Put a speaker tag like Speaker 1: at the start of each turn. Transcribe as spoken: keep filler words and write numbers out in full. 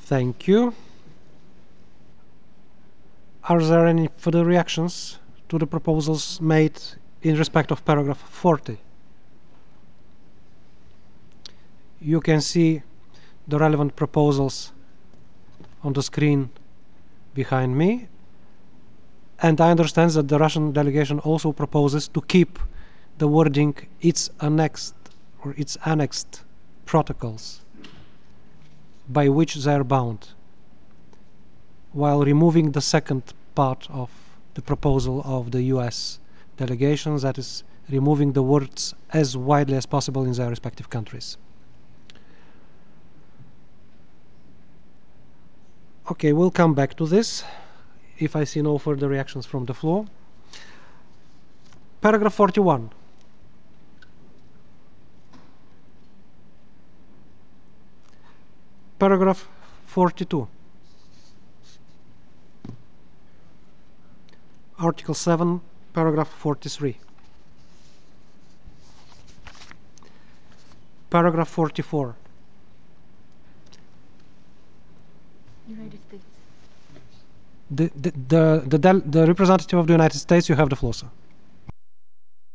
Speaker 1: Thank you. Are there any further reactions to the proposals made in respect of paragraph forty? You can see the relevant proposals on the screen behind me. And I understand that the Russian delegation also proposes to keep the wording its annexed or its annexed protocols by which they are bound, while removing the second part of the proposal of the U S delegation, that is, removing the words as widely as possible in their respective countries. Okay, we'll come back to this if I see no further reactions from the floor. Paragraph forty-one. Paragraph forty-two. Article seven, paragraph forty-three. Paragraph forty-four.
Speaker 2: United States.
Speaker 1: The, the, the, the, del the representative of the United States, you have the floor, sir.